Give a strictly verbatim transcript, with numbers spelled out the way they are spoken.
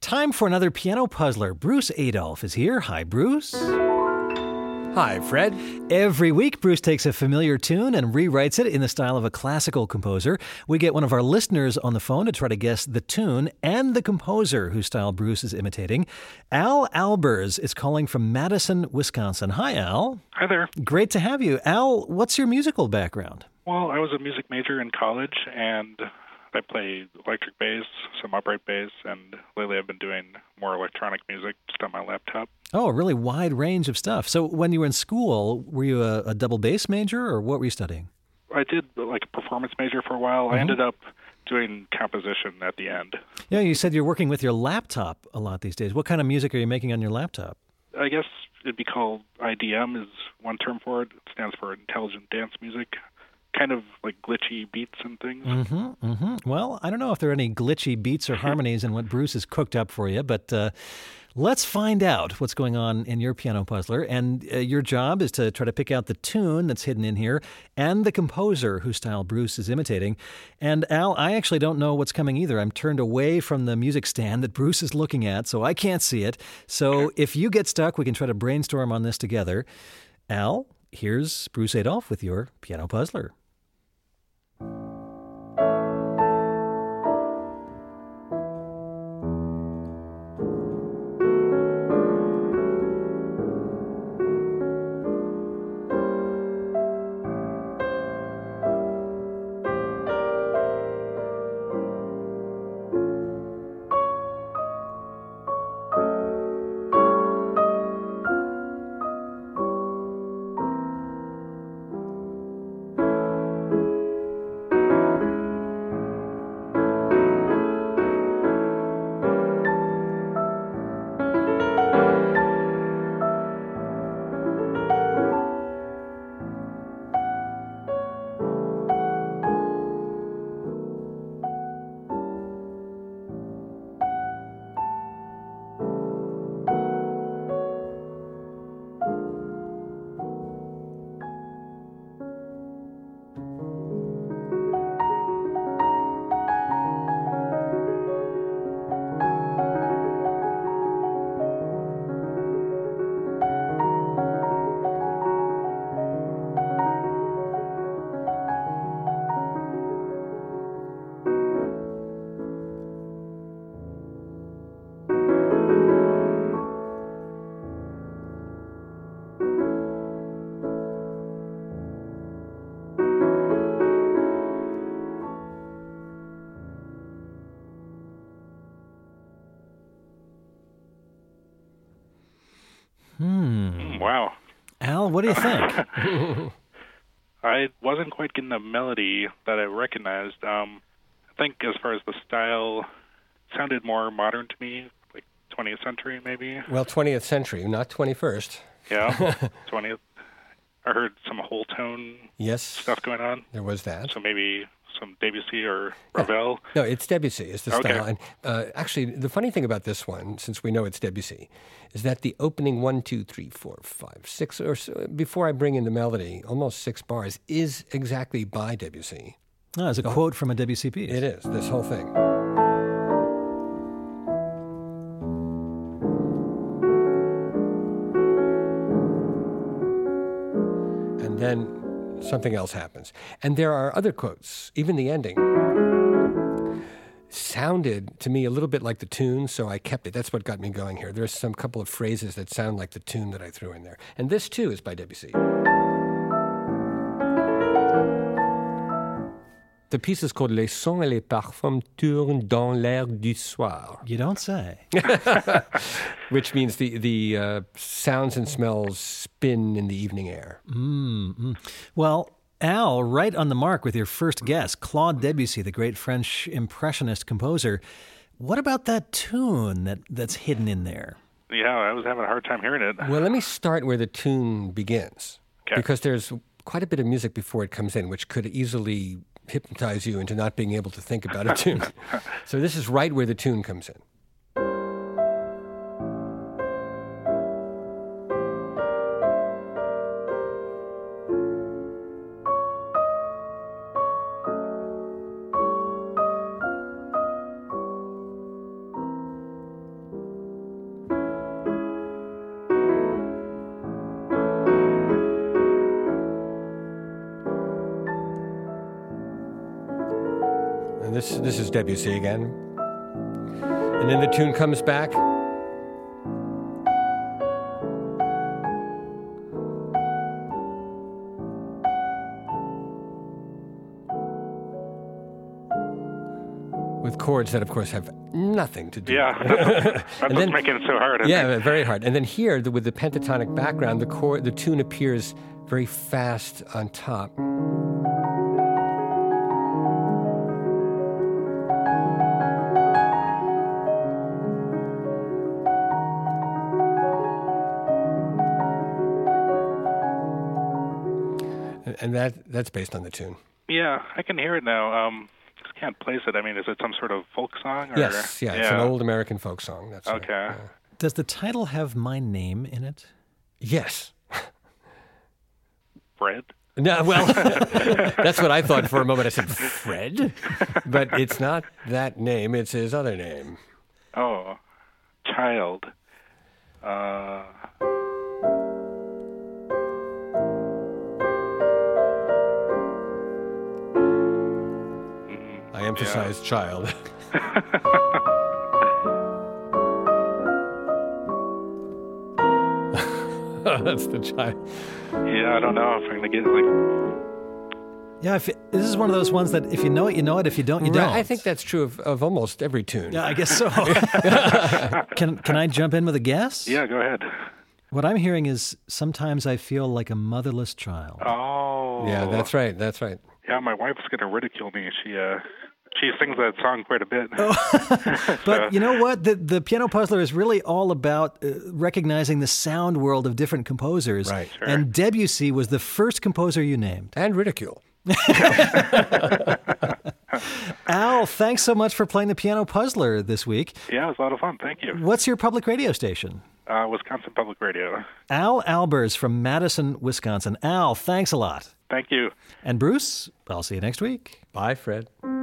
time for another piano puzzler. Bruce Adolphe is here. Hi, Bruce. Hi, Fred. Every week, Bruce takes a familiar tune and rewrites it in the style of a classical composer. We get one of our listeners on the phone to try to guess the tune and the composer whose style Bruce is imitating. Al Albers is calling from Madison, Wisconsin. Hi, Al. Hi there. Great to have you. Al, what's your musical background? Well, I was a music major in college, and I play electric bass, some upright bass, and lately I've been doing more electronic music just on my laptop. Oh, a really wide range of stuff. So when you were in school, were you a, a double bass major, or what were you studying? I did like a performance major for a while. Mm-hmm. I ended up doing composition at the end. Yeah, you said you're working with your laptop a lot these days. What kind of music are you making on your laptop? I guess it'd be called I D M is one term for it. It stands for Intelligent Dance Music. Kind of like glitchy beats and things. Mm-hmm, mm-hmm. Well, I don't know if there are any glitchy beats or harmonies in what Bruce has cooked up for you, but uh, let's find out what's going on in your piano puzzler. And uh, your job is to try to pick out the tune that's hidden in here and the composer whose style Bruce is imitating. And Al, I actually don't know what's coming either. I'm turned away from the music stand that Bruce is looking at, so I can't see it. So okay. If you get stuck, we can try to brainstorm on this together. Al, here's Bruce Adolphe with your piano puzzler. Hmm. Wow. Al, what do you think? I wasn't quite getting a melody that I recognized. Um, I think as far as the style, it sounded more modern to me, like twentieth century maybe. Well, twentieth century, not twenty-first. Yeah, twentieth. I heard some whole tone yes. stuff going on. There was that. So maybe some Debussy or Ravel. No, it's Debussy is the okay. style. And uh, actually, the funny thing about this one, since we know it's Debussy, is that the opening one, two, three, four, five, six, or so, before I bring in the melody, almost six bars, is exactly by Debussy. Oh, it's a oh, quote from a Debussy piece. It is, this whole thing. And then something else happens. And there are other quotes, even the ending sounded to me a little bit like the tune, so I kept it. That's what got me going here. There's some couple of phrases that sound like the tune that I threw in there. And this, too, is by Debussy. The piece is called Les sons et les parfums tournent dans l'air du soir. You don't say. Which means the, the uh, sounds and smells spin in the evening air. Mm-hmm. Well, Al, right on the mark with your first guess, Claude Debussy, the great French impressionist composer. What about that tune that, that's hidden in there? Yeah, I was having a hard time hearing it. Well, let me start where the tune begins. Okay. Because there's quite a bit of music before it comes in, which could easily hypnotize you into not being able to think about a tune. So this is right where the tune comes in. this this is Debussy again. And then the tune comes back. With chords that, of course, have nothing to do. Yeah, that's what's then, making it so hard. I yeah, think. very hard. And then here, the, with the pentatonic background, the chord, the tune appears very fast on top. And, and that that's based on the tune. Yeah, I can hear it now. Um, just can't place it. I mean, is it some sort of folk song? Or? Yes, yeah, it's an old American folk song. That's Okay. Right, yeah. Does the title have my name in it? Yes. Fred? No, well, that's what I thought for a moment. I said, Fred? But it's not that name, it's his other name. Oh, Child. Uh, I emphasize child. That's the child. yeah, I don't know if I'm going to get like... Yeah, if it, this is one of those ones that if you know it, you know it. If you don't, you Right, don't. I think that's true of, of almost every tune. Yeah, I guess so. can can I jump in with a guess? Yeah, go ahead. What I'm hearing is sometimes I feel like a motherless child. Oh. Yeah, that's right, that's right. Yeah, my wife's going to ridicule me. She uh, she sings that song quite a bit. But you know what? The the Piano Puzzler is really all about uh, recognizing the sound world of different composers. Right. Sure. And Debussy was the first composer you named. And ridicule. Al, thanks so much for playing the Piano Puzzler this week. Yeah, it was a lot of fun. Thank you. What's your public radio station? Uh, Wisconsin Public Radio. Al Albers from Madison, Wisconsin. Al, thanks a lot. Thank you. And Bruce, I'll see you next week. Bye, Fred.